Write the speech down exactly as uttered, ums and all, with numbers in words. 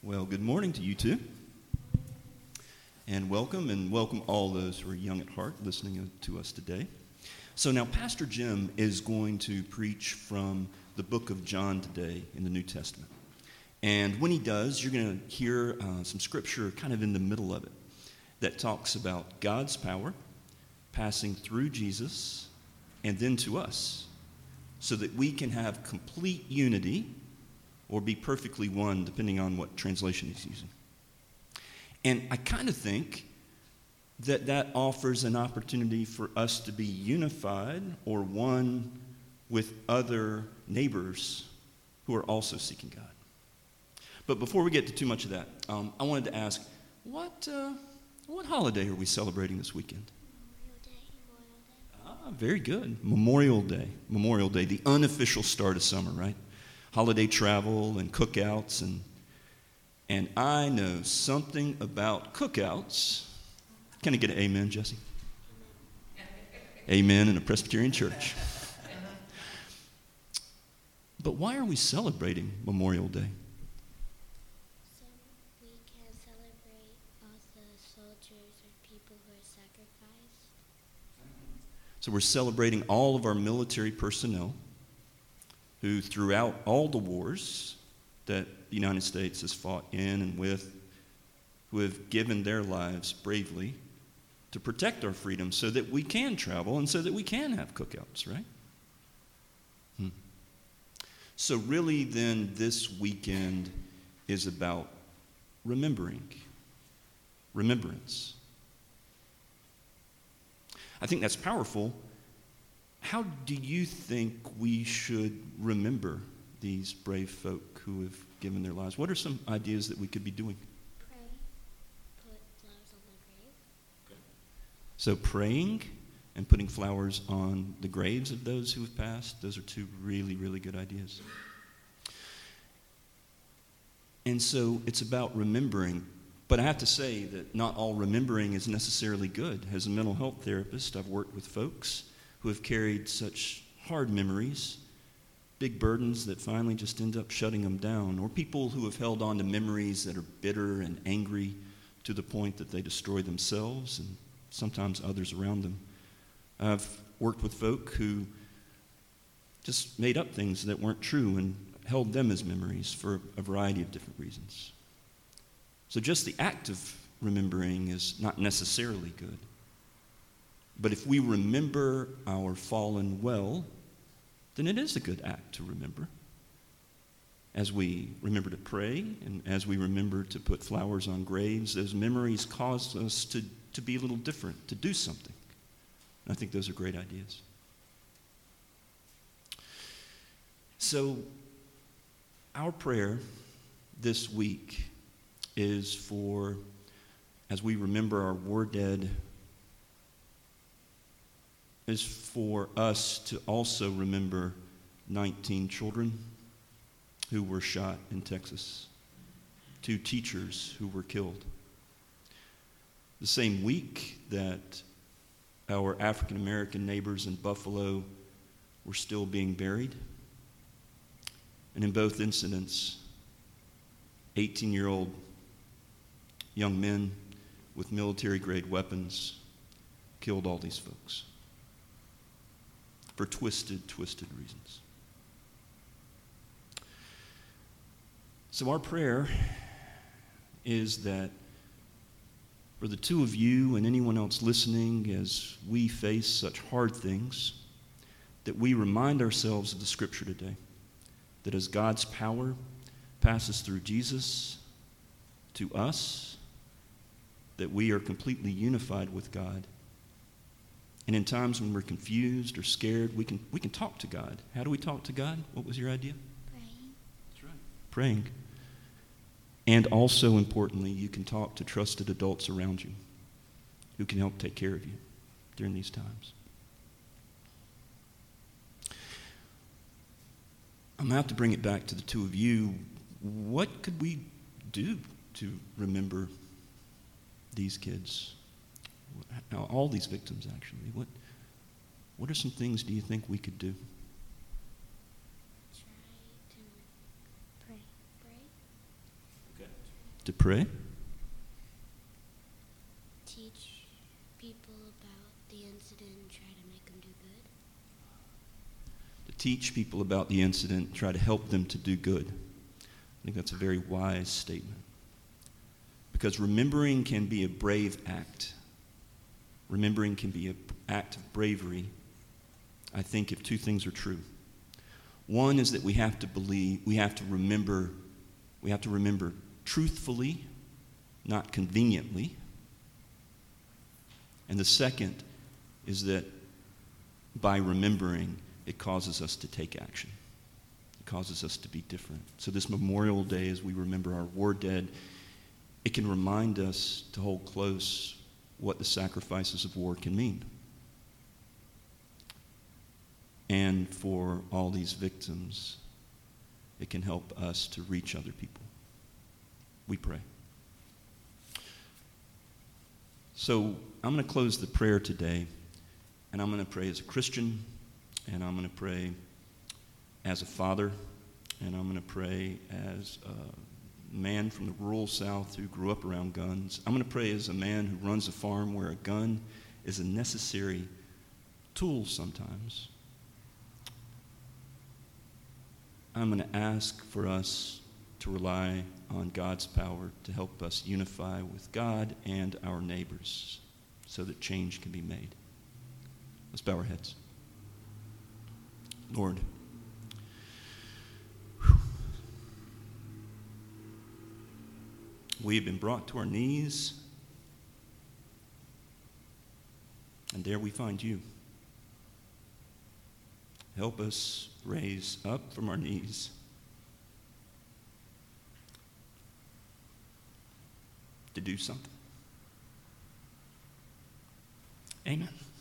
Well, good morning to you two. And welcome, and welcome all those who are young at heart listening to us today. So now Pastor Jim is going to preach from the book of John today in the New Testament. And when he does, you're going to hear uh, some scripture kind of in the middle of it that talks about God's power passing through Jesus and then to us so that we can have complete unity or be perfectly one, depending on what translation he's using. And I kind of think that that offers an opportunity for us to be unified or one with other neighbors who are also seeking God. But before we get to too much of that, um, I wanted to ask, what uh, what holiday are we celebrating this weekend? Memorial Day. Memorial Day. Ah, very good. Memorial Day. Memorial Day, the unofficial start of summer, right? Holiday travel and cookouts, and and I know something about cookouts. Can I get an amen, Jesse? Amen, amen in a Presbyterian church. But why are we celebrating Memorial Day? So we can celebrate all the soldiers or people who are sacrificed. So we're celebrating all of our military personnel who throughout all the wars that the United States has fought in and with, who have given their lives bravely to protect our freedom so that we can travel and so that we can have cookouts, right? Hmm. So really then this weekend is about remembering, remembrance. I think that's powerful. How do you think we should remember these brave folk who have given their lives? What are some ideas that we could be doing? Pray. Put flowers on the grave. So praying and putting flowers on the graves of those who have passed, those are two really, really good ideas. And so it's about remembering. But I have to say that not all remembering is necessarily good. As a mental health therapist, I've worked with folks who have carried such hard memories, big burdens that finally just end up shutting them down, or people who have held on to memories that are bitter and angry to the point that they destroy themselves and sometimes others around them. I've worked with folk who just made up things that weren't true and held them as memories for a variety of different reasons. So just the act of remembering is not necessarily good. But if we remember our fallen well, then it is a good act to remember. As we remember to pray and as we remember to put flowers on graves, those memories cause us to, to be a little different, to do something. And I think those are great ideas. So our prayer this week is for, as we remember our war dead, is for us to also remember nineteen children who were shot in Texas, two teachers who were killed. The same week that our African American neighbors in Buffalo were still being buried. And in both incidents, eighteen-year-old young men with military-grade weapons killed all these folks for twisted, twisted reasons. So our prayer is that for the two of you and anyone else listening, as we face such hard things, that we remind ourselves of the scripture today, that as God's power passes through Jesus to us, that we are completely unified with God. And in times when we're confused or scared, we can we can talk to God. How do we talk to God? What was your idea? Praying. That's right. Praying. And also, importantly, you can talk to trusted adults around you who can help take care of you during these times. I'm going to have to bring it back to the two of you. What could we do to remember these kids? Now, all these victims, actually. What what are some things do you think we could do? Try to pray. Pray. Okay. To pray. Teach people about the incident and try to make them do good. To teach people about the incident and try to help them to do good. I think that's a very wise statement. Because remembering can be a brave act. Remembering can be an act of bravery, I think, if two things are true. One is that we have to believe, we have to remember, we have to remember truthfully, not conveniently. And the second is that by remembering, it causes us to take action. It causes us to be different. So this Memorial Day, as we remember our war dead, it can remind us to hold close what the sacrifices of war can mean. And for all these victims, it can help us to reach other people. We pray. So I'm going to close the prayer today, and I'm going to pray as a Christian, and I'm going to pray as a father, and I'm going to pray as a man from the rural South who grew up around guns. I'm going to pray as a man who runs a farm where a gun is a necessary tool sometimes. I'm going to ask for us to rely on God's power to help us unify with God and our neighbors so that change can be made. Let's bow our heads. Lord, we have been brought to our knees, and there we find you. Help us raise up from our knees to do something. Amen.